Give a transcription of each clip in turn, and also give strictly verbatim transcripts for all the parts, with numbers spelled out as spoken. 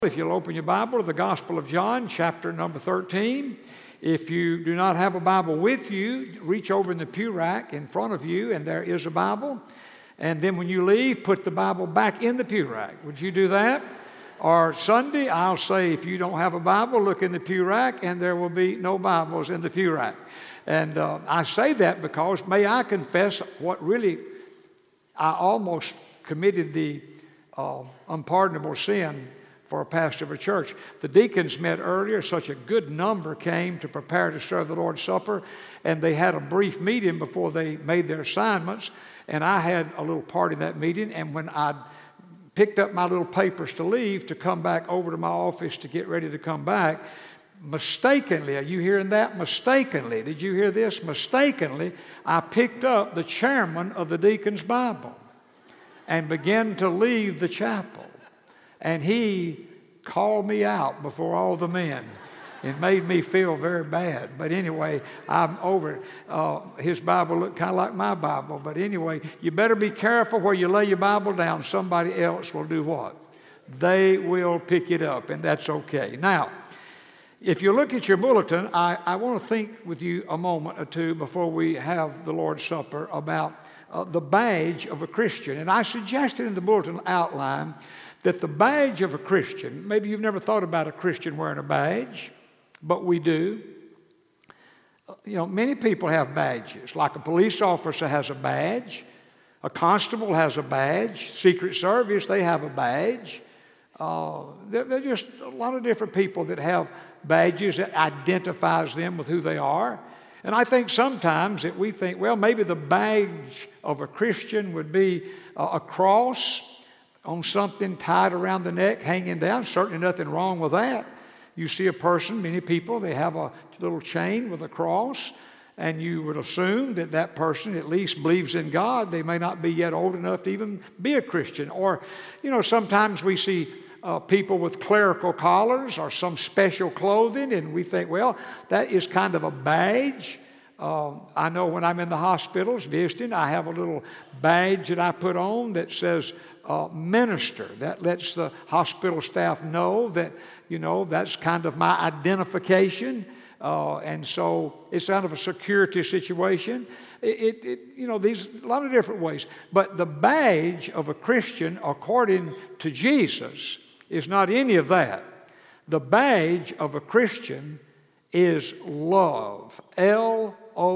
If you'll open your Bible to the Gospel of John, chapter number thirteen. If you do not have a Bible with you, reach over in the pew rack in front of you, and there is a Bible. And then when you leave, put the Bible back in the pew rack. Would you do that? Or Sunday, I'll say, if you don't have a Bible, look in the pew rack, and there will be no Bibles in the pew rack. And uh, I say that because, may I confess, what really, I almost committed the uh, unpardonable sin for a pastor of a church. The deacons met earlier. Such a good number came to prepare to serve the Lord's Supper, and they had a brief meeting before they made their assignments, and I had a little part in that meeting, and when I picked up my little papers to leave to come back over to my office to get ready to come back, mistakenly, are you hearing that? Mistakenly, did you hear this? Mistakenly, I picked up the chairman of the deacon's Bible and began to leave the chapel. And he called me out before all the men. It made me feel very bad. But anyway, I'm over it. Uh, his Bible looked kind of like my Bible. But anyway, you better be careful where you lay your Bible down. Somebody else will do what? They will pick it up, and that's okay. Now, if you look at your bulletin, I, I want to think with you a moment or two before we have the Lord's Supper about uh, the badge of a Christian. And I suggested in the bulletin outline that the badge of a Christian, maybe you've never thought about a Christian wearing a badge, but we do. You know, many people have badges, like a police officer has a badge, a constable has a badge, Secret Service, they have a badge. Uh, there, there are just a lot of different people that have badges that identifies them with who they are. And I think sometimes that we think, well, maybe the badge of a Christian would be a, a cross on something tied around the neck, hanging down. Certainly nothing wrong with that. You see a person, many people, they have a little chain with a cross, and you would assume that that person at least believes in God. They may not be yet old enough to even be a Christian. Or, you know, sometimes we see uh, people with clerical collars or some special clothing, and we think, well, that is kind of a badge. Uh, I know when I'm in the hospitals visiting, I have a little badge that I put on that says uh, minister. That lets the hospital staff know that, you know, that's kind of my identification. Uh, and so it's kind of a security situation. It, it, it, you know, these a lot of different ways. But the badge of a Christian, according to Jesus, is not any of that. The badge of a Christian is love. L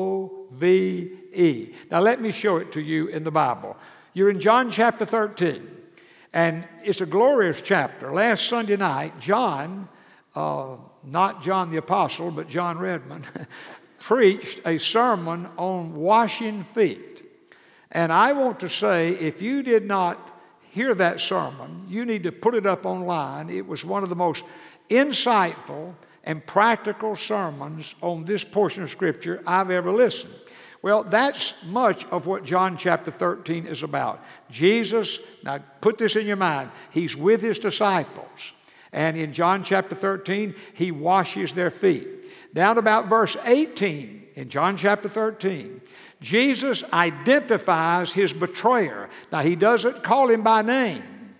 O V E. Now let me show it to you in the Bible. You're in John chapter thirteen, and it's a glorious chapter. Last Sunday night, John, uh, not John the Apostle, but John Redmond, preached a sermon on washing feet. And I want to say, if you did not hear that sermon, you need to put it up online. It was one of the most insightful and practical sermons on this portion of Scripture I've ever listened. Well, that's much of what John chapter thirteen is about. Jesus, now put this in your mind, He's with His disciples. And in John chapter thirteen, He washes their feet. Down about verse eighteen in John chapter thirteen, Jesus identifies His betrayer. Now, He doesn't call him by name,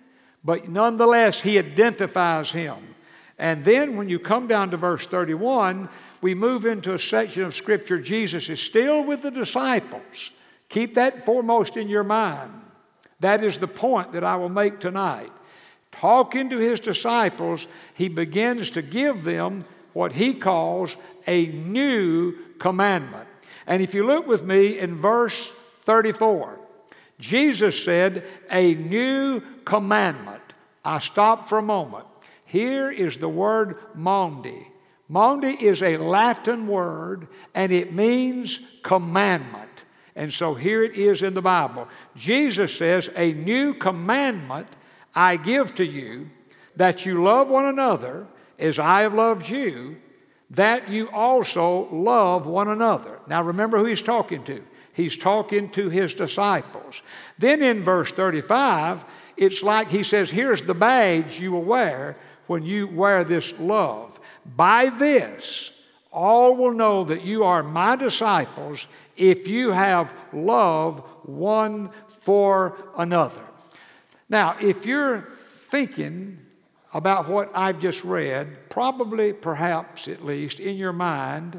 but nonetheless, He identifies him. And then when you come down to verse thirty-one, we move into a section of Scripture. Jesus is still with the disciples. Keep that foremost in your mind. That is the point that I will make tonight. Talking to His disciples, He begins to give them what He calls a new commandment. And if you look with me in verse thirty-four, Jesus said, a new commandment. I stop for a moment. Here is the word mondi. Mondi is a Latin word, and it means commandment. And so here it is in the Bible. Jesus says, a new commandment I give to you, that you love one another as I have loved you, that you also love one another. Now remember who He's talking to. He's talking to His disciples. Then in verse thirty-five, it's like He says, here's the badge you will wear when you wear this love. By this, all will know that you are my disciples if you have love one for another. Now, if you're thinking about what I've just read, probably, perhaps at least, in your mind,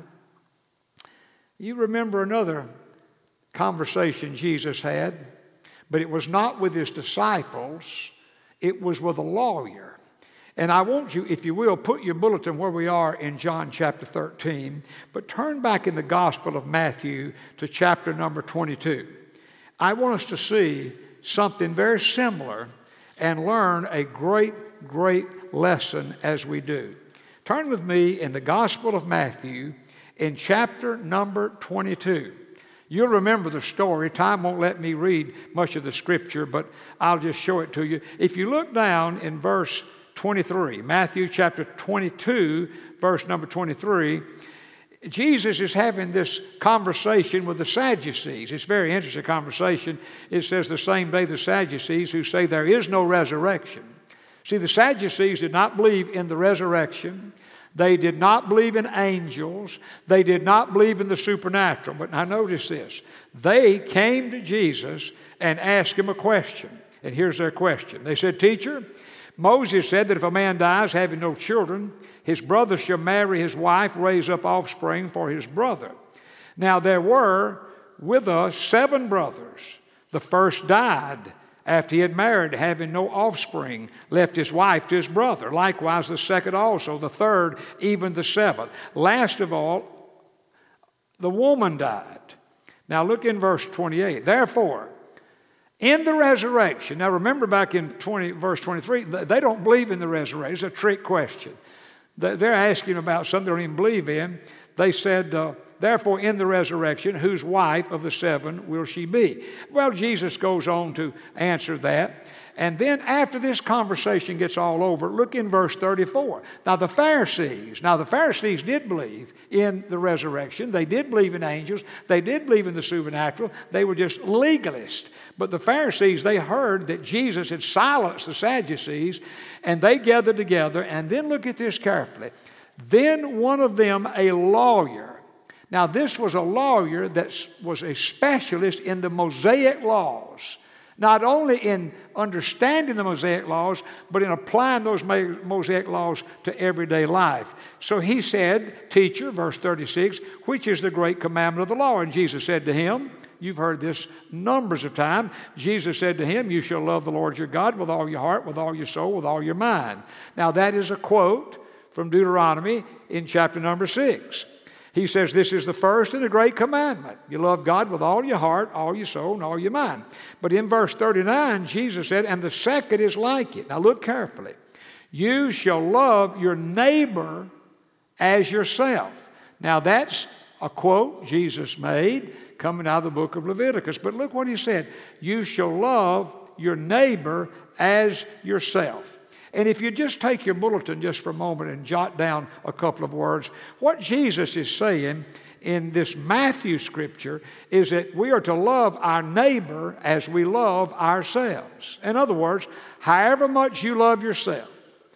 you remember another conversation Jesus had, but it was not with his disciples, it was with a lawyer. And I want you, if you will, put your bulletin where we are in John chapter thirteen, but turn back in the Gospel of Matthew to chapter number twenty-two. I want us to see something very similar and learn a great, great lesson as we do. Turn with me in the Gospel of Matthew in chapter number twenty-two. You'll remember the story. Time won't let me read much of the scripture, but I'll just show it to you. If you look down in verse twenty-three, Matthew chapter twenty-two, verse number twenty-three, Jesus is having this conversation with the Sadducees. It's a very interesting conversation. It says the same day the Sadducees who say there is no resurrection. See, the Sadducees did not believe in the resurrection. They did not believe in angels. They did not believe in the supernatural. But now notice this. They came to Jesus and asked him a question. And here's their question. They said, "Teacher, Moses said that if a man dies having no children, his brother shall marry his wife, raise up offspring for his brother. Now there were with us seven brothers. The first died after he had married, having no offspring, left his wife to his brother. Likewise the second also, the third, even the seventh. Last of all, the woman died." Now look in verse twenty-eight. "Therefore, in the resurrection," now remember back in twenty, verse twenty-three, they don't believe in the resurrection. It's a trick question. They're asking about something they don't even believe in. They said, uh, "Therefore, in the resurrection, whose wife of the seven will she be?" Well, Jesus goes on to answer that. And then after this conversation gets all over, look in verse thirty-four. Now the Pharisees, now the Pharisees did believe in the resurrection. They did believe in angels. They did believe in the supernatural. They were just legalists. But the Pharisees, they heard that Jesus had silenced the Sadducees, and they gathered together. And then look at this carefully. "Then one of them, a lawyer." Now this was a lawyer that was a specialist in the Mosaic laws. Not only in understanding the Mosaic laws, but in applying those Mosaic laws to everyday life. So he said, "Teacher," verse thirty-six, "which is the great commandment of the law?" And Jesus said to him, you've heard this numbers of times, Jesus said to him, "You shall love the Lord your God with all your heart, with all your soul, with all your mind." Now that is a quote from Deuteronomy in chapter number six. He says, "This is the first and the great commandment. You love God with all your heart, all your soul, and all your mind." But in verse thirty-nine, Jesus said, "And the second is like it." Now look carefully. "You shall love your neighbor as yourself." Now that's a quote Jesus made coming out of the book of Leviticus. But look what he said. "You shall love your neighbor as yourself." And if you just take your bulletin just for a moment and jot down a couple of words, what Jesus is saying in this Matthew scripture is that we are to love our neighbor as we love ourselves. In other words, however much you love yourself.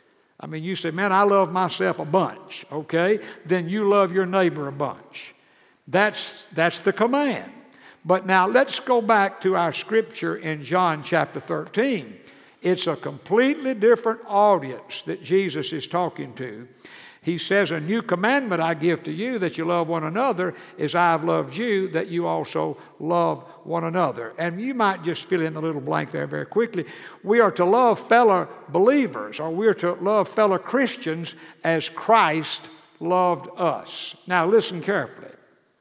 I mean, you say, "Man, I love myself a bunch," okay? Then you love your neighbor a bunch. That's, that's the command. But now let's go back to our scripture in John chapter thirteen. It's a completely different audience that Jesus is talking to. He says, "A new commandment I give to you, that you love one another as I have loved you, that you also love one another." And you might just fill in the little blank there very quickly. We are to love fellow believers, or we are to love fellow Christians as Christ loved us. Now listen carefully.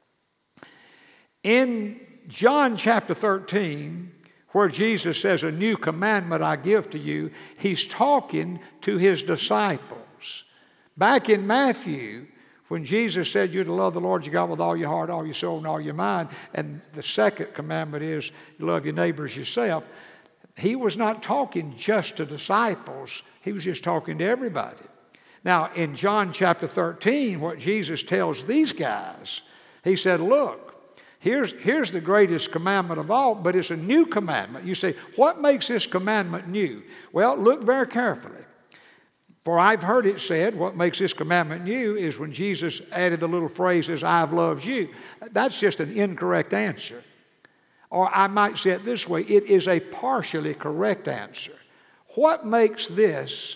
In John chapter thirteen, where Jesus says, "A new commandment I give to you," he's talking to his disciples. Back in Matthew, when Jesus said you're to love the Lord your God with all your heart, all your soul, and all your mind, and the second commandment is you love your neighbors yourself, he was not talking just to disciples. He was just talking to everybody. Now, in John chapter thirteen, what Jesus tells these guys, he said, "Look, Here's, here's the greatest commandment of all, but it's a new commandment." You say, what makes this commandment new? Well, look very carefully. "For I've heard it said," what makes this commandment new is when Jesus added the little phrases, "I've loved you." That's just an incorrect answer. Or I might say it this way, it is a partially correct answer. What makes this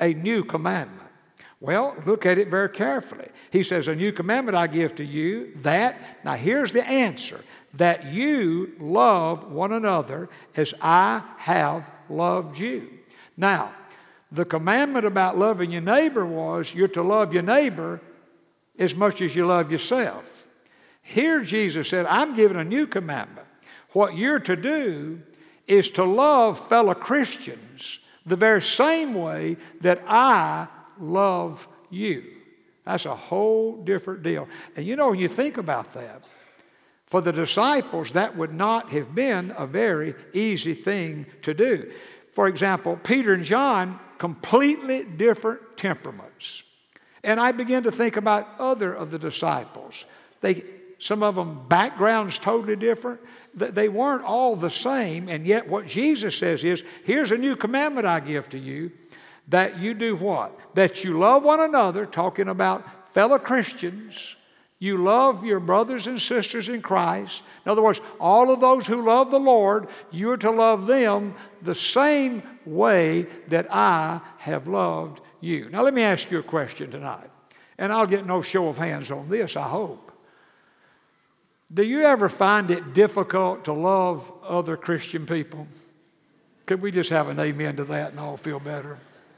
a new commandment? Well, look at it very carefully. He says, a new commandment I give to you, that, now here's the answer, that you love one another as I have loved you. Now, the commandment about loving your neighbor was you're to love your neighbor as much as you love yourself. Here Jesus said, I'm giving a new commandment. What you're to do is to love fellow Christians the very same way that I love you. That's a whole different deal. And you know, when you think about that, for the disciples, that would not have been a very easy thing to do. For example, Peter and John, completely different temperaments. And I began to think about other of the disciples. They, some of them backgrounds totally different. They weren't all the same, and yet what Jesus says is, here's a new commandment I give to you, that you do what? That you love one another, talking about fellow Christians. You love your brothers and sisters in Christ. In other words, all of those who love the Lord, you're to love them the same way that I have loved you. Now let me ask you a question tonight, and I'll get no show of hands on this, I hope. Do you ever find it difficult to love other Christian people? Could we just have an amen to that and all feel better?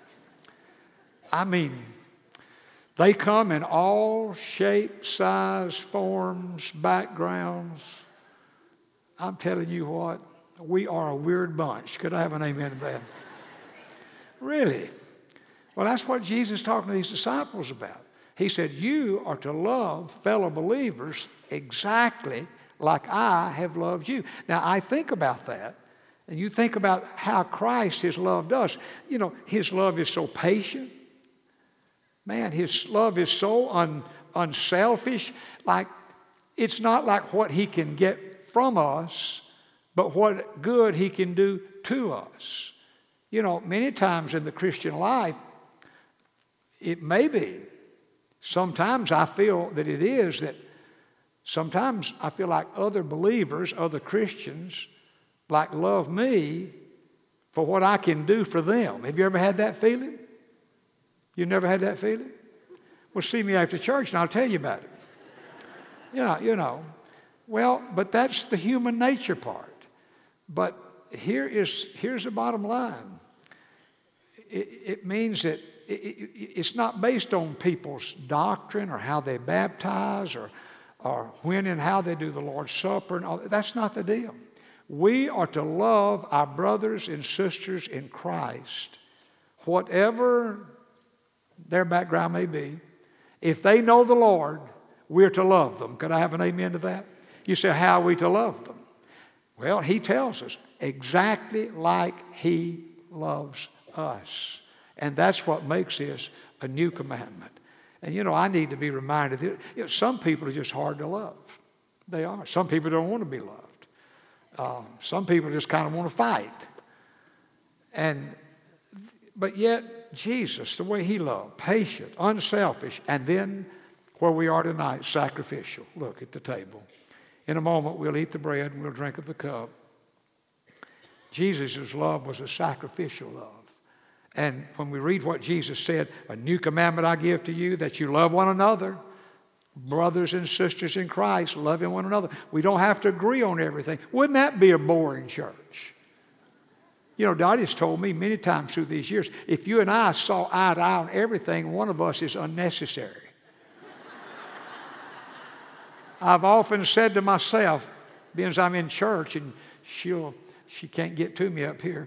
I mean, they come in all shapes, size, forms, backgrounds. I'm telling you what, we are a weird bunch. Could I have an amen to that? Really? Well, that's what Jesus is talking to these disciples about. He said, you are to love fellow believers exactly like I have loved you. Now, I think about that, and you think about how Christ has loved us. You know, His love is so patient. Man, His love is so un, unselfish. Like, it's not like what He can get from us, but what good He can do to us. You know, many times in the Christian life, it may be, sometimes I feel that it is, that sometimes I feel like other believers, other Christians, like love me for what I can do for them. Have you ever had that feeling? You never had that feeling? Well, see me after church and I'll tell you about it. Yeah, you know. Well, but that's the human nature part. But here is here's the bottom line. It, it means that it, it, it's not based on people's doctrine or how they baptize or, or when and how they do the Lord's Supper. And all. That's not the deal. We are to love our brothers and sisters in Christ, whatever their background may be. If they know the Lord, we're to love them. Could I have an amen to that? You say, how are we to love them? Well, He tells us exactly like He loves us. And that's what makes this a new commandment. And you know, I need to be reminded that you know, some people are just hard to love. They are. Some people don't want to be loved. Um, some people just kind of want to fight. And but yet, Jesus, the way He loved, patient, unselfish, and then where we are tonight, sacrificial. Look at the table. In a moment, we'll eat the bread and we'll drink of the cup. Jesus' love was a sacrificial love. And when we read what Jesus said, a new commandment I give to you, that you love one another, brothers and sisters in Christ, loving one another. We don't have to agree on everything. Wouldn't that be a boring church? You know, Dottie's told me many times through these years, if you and I saw eye to eye on everything, one of us is unnecessary. I've often said to myself, being as I'm in church, and she'll, she can't get to me up here,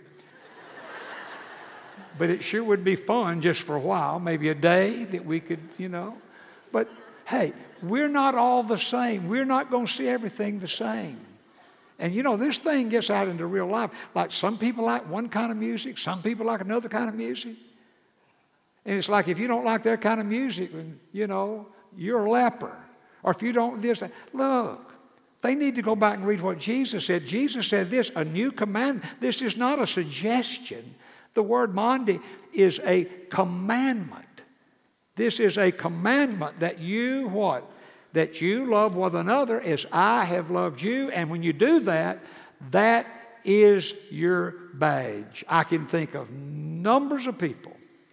but it sure would be fun just for a while, maybe a day that we could, you know. But hey, we're not all the same. We're not going to see everything the same. And you know, this thing gets out into real life. Like some people like one kind of music, some people like another kind of music. And it's like if you don't like their kind of music, then, you know, you're a leper. Or if you don't this, that. Look, they need to go back and read what Jesus said. Jesus said this, a new command. This is not a suggestion. The word mandi is a commandment. This is a commandment that you what? That you love one another as I have loved you. And when you do that, that is your badge. I can think of numbers of people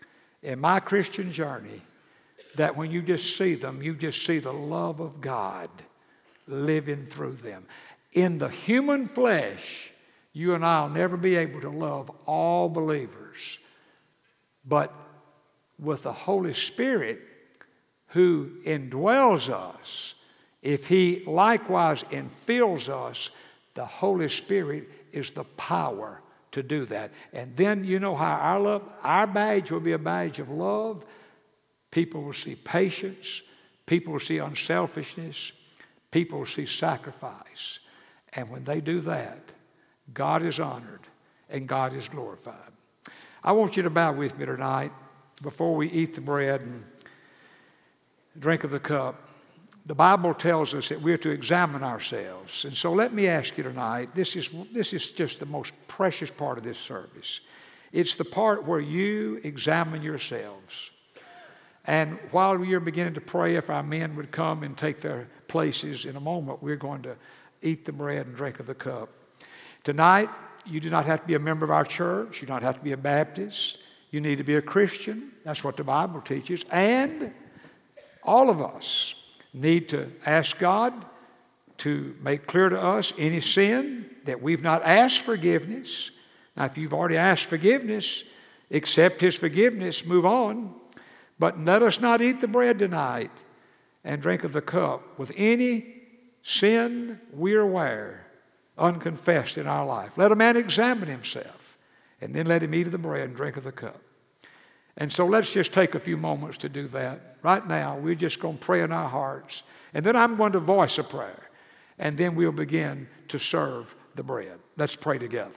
in my Christian journey that when you just see them, you just see the love of God living through them. In the human flesh, you and I will never be able to love all believers. But with the Holy Spirit who indwells us, if He likewise infills us, the Holy Spirit is the power to do that. And then you know how our love, our badge will be a badge of love. People will see patience. People will see unselfishness. People will see sacrifice. And when they do that, God is honored and God is glorified. I want you to bow with me tonight before we eat the bread and drink of the cup. The Bible tells us that we're to examine ourselves. And so let me ask you tonight, this is, this is just the most precious part of this service. It's the part where you examine yourselves. And while you're beginning to pray, if our men would come and take their places in a moment, we're going to eat the bread and drink of the cup. Tonight, you do not have to be a member of our church. You don't have to be a Baptist. You need to be a Christian. That's what the Bible teaches. And all of us need to ask God to make clear to us any sin that we've not asked forgiveness. Now, if you've already asked forgiveness, accept His forgiveness, move on. But let us not eat the bread tonight and drink of the cup with any sin we're aware unconfessed in our life. Let a man examine himself, and then let him eat of the bread and drink of the cup. And so let's just take a few moments to do that. Right now, we're just going to pray in our hearts. And then I'm going to voice a prayer. And then we'll begin to serve the bread. Let's pray together.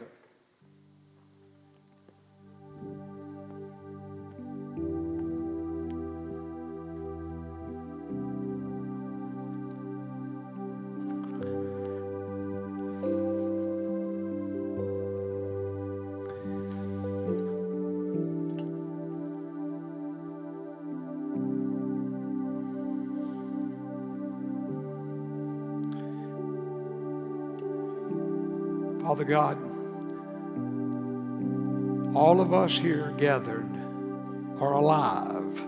Father God, all of us here gathered are alive,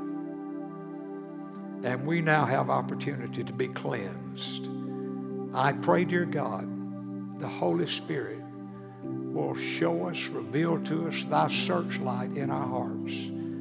and we now have opportunity to be cleansed. I pray, dear God, the Holy Spirit will show us, reveal to us thy searchlight in our hearts.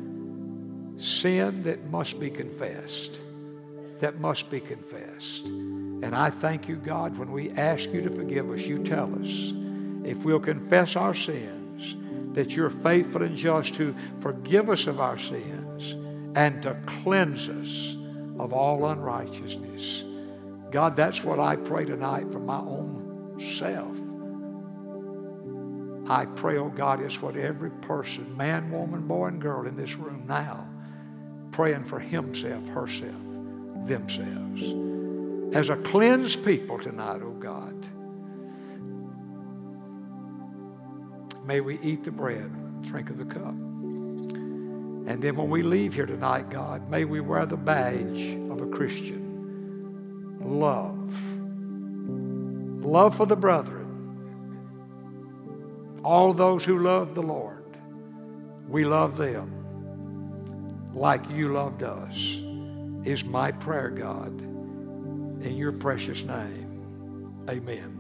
Sin that must be confessed, that must be confessed. And I thank you, God, when we ask you to forgive us, you tell us, if we'll confess our sins, that you're faithful and just to forgive us of our sins and to cleanse us of all unrighteousness. God, that's what I pray tonight for my own self. I pray, oh God, it's what every person, man, woman, boy, and girl in this room now, praying for himself, herself, themselves. As a cleansed people tonight, oh God, may we eat the bread, drink of the cup. And then when we leave here tonight, God, may we wear the badge of a Christian. Love. Love for the brethren. All those who love the Lord, we love them like you loved us, is my prayer, God. In your precious name, amen.